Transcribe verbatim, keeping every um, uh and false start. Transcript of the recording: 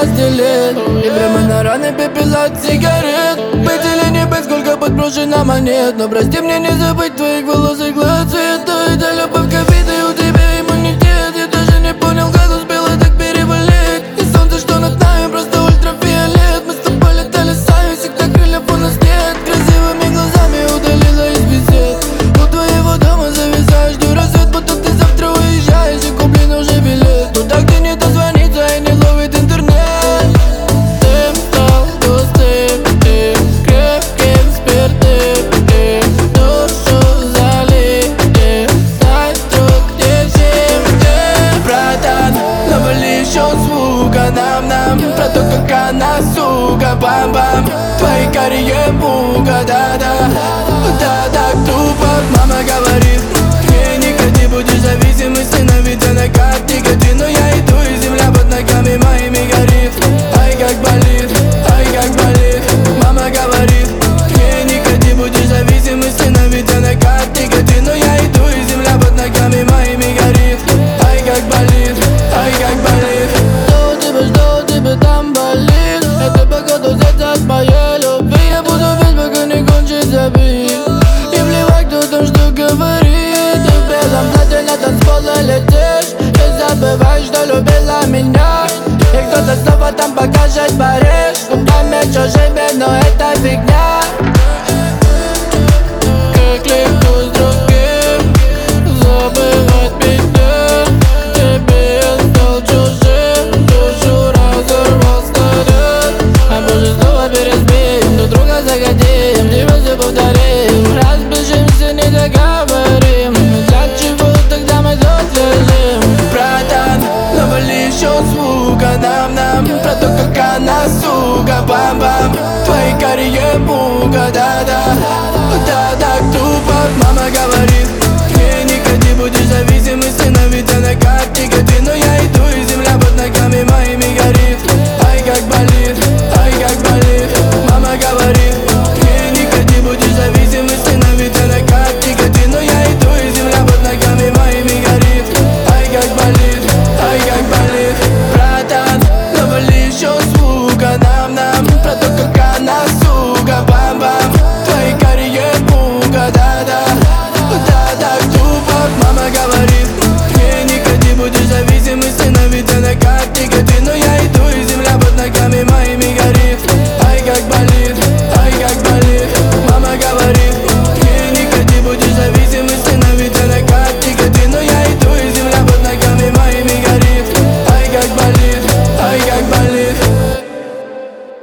постелить. И прямо на раны пепел от сигарет. Быть или не быть, сколько подброшено монет. Но прости мне не забыть твоих волос и глаз цвета. Это любовь к обиде, у тебя иммунитет. Я даже не понял, как успела так переболеть. И солнце, что над нами, просто ультрафиолет. Мы с тобой летали сами, всегда крыльев у нас нет. Красивыми глазами удалила из бесед. У твоего дома зависаешь, жду рассвет, будто ты завтра уезжаешь. И куплен уже билет туда, где не дозвониться и не ловит интернет. Ты стал густым, ты крепким спиртным, и душу залей, и дай друг держи мне. Братан, навали еще звука нам-нам про то, как она, сука, бам-бам. Твои карие мука, да-да, да, так тупо. Мама говорит, не, не ходи, будешь зависим, и сына, ведь она как никотин. Но я иду, и земля под ногами моими горит. Ай, как болит, ай, как болит. Мама говорит, не, не ходи, будешь зависим, и сына, ведь она как никотин. Но я иду, и земля под ногами моими горит. Ай, как болит, ай, как болит. Что у тебя, что у тебя там болит? Это походу взяться от моей любви. Я буду петь, пока не кончится бит. И плевать, кто там что говорит. Ты в белом платье на танцполе летишь. И забываешь, что любила меня. И кто-то снова там покажет Париж. Губами чужими, но это